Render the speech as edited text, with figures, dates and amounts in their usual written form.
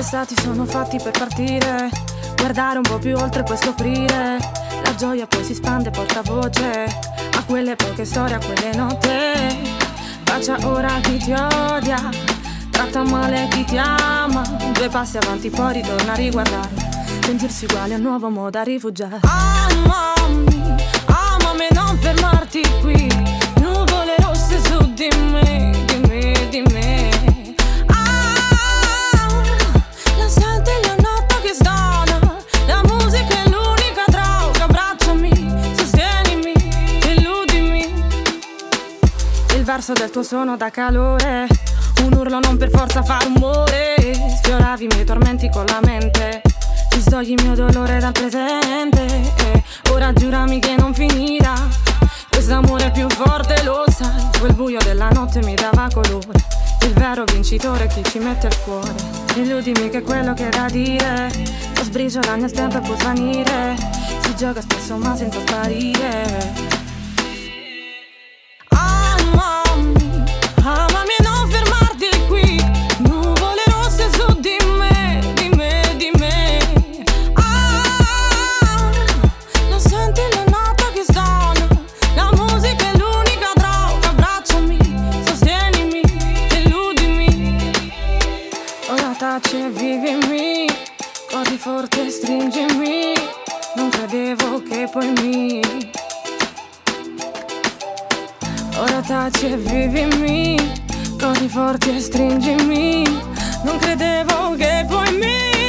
estati sono fatti per partire, guardare un po' più oltre e poi scoprire. La gioia poi si spande, porta voce a quelle poche storie, a quelle notte. Bacia ora chi ti odia, tratta male chi ti ama. Due passi avanti poi ritorna a riguardare, sentirsi uguali a un nuovo modo da rifugiare. Amami, amami, non fermarti qui. Nuvole rosse su di me, di me, di me. La senti la notte che suona, la musica è l'unica droga. Abbracciami, sostienimi, illudimi. Il verso del tuo suono dà calore, un urlo non per forza fa rumore. Sfioravi i miei tormenti con la mente, ti stogli il mio dolore dal presente. E ora giurami che non finirà, quest'amore è più forte, lo sai. Quel buio della notte mi dava colore, il vero vincitore è chi ci mette il cuore. Illudimi che è quello che è da dire, lo sbriciola nel tempo e può svanire. Si gioca spesso ma senza sparire. Amami e non fermarti qui. Nuvole rosse su di me, di me, di me. Lo senti la notte che suona, la musica è l'unica droga. Abbracciami, sostienimi, illudimi. Ora taci e vivimi, corri forte e stringimi. Non credevo che poi mi... Ora taci e vivimi, corri forti e stringimi. Non credevo che poi mi...